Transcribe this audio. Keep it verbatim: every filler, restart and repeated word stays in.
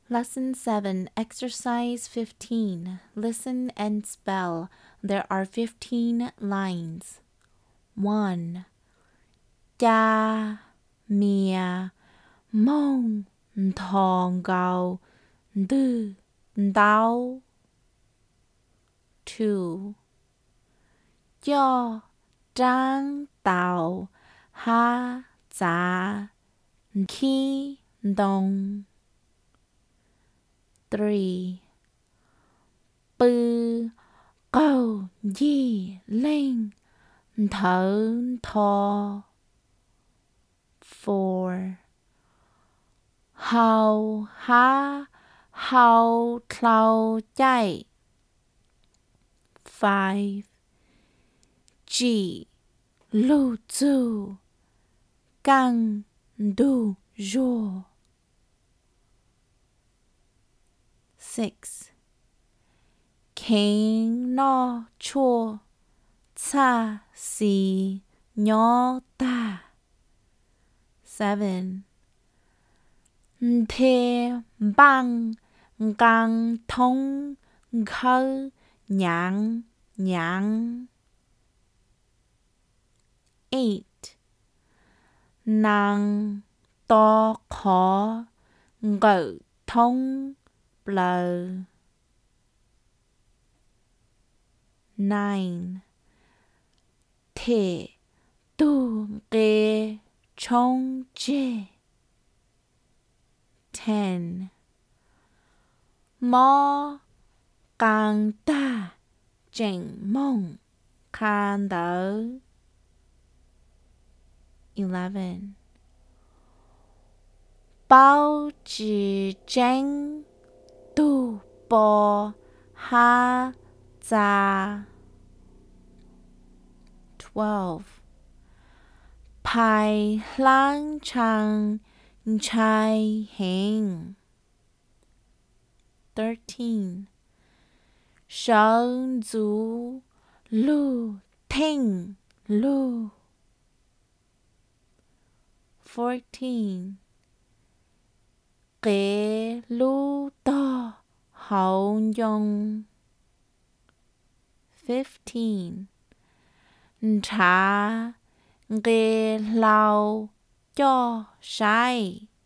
Lesson seven, Exercise fifteen. Listen and spell. There are fifteen lines. one. Cha, mia, mông, thong gao, tư, tao. two. Cho, trang, tao, ha, za, khi, dong. three. Bư, câu, di, linh, thở, thò. four. Hào, ha, hào, thao, chạy. five. Ji, lu, zu, gang, du, zhuo. six. King, no, chua, ca, si, nho, ta. seven. Thế, bang, gang, thông, khơ, nhang, nhang. eight. Nàng, to, khó, ngự, thông, blờ. nine. Thế, tu, ghê, trông, chê. ten. Mò, càng ta, chỉnh mông, khan đỡ. eleven. Bao chỉ tranh, tu, bò, ha, za. twelve. Pai, lang, chang, chai, hang. thirteen. Sheng, zu, lu, ting, lu. fourteen. Kế, lu, to, hậu, dông. fifteen. Trà, ghê, lau, cho, sai.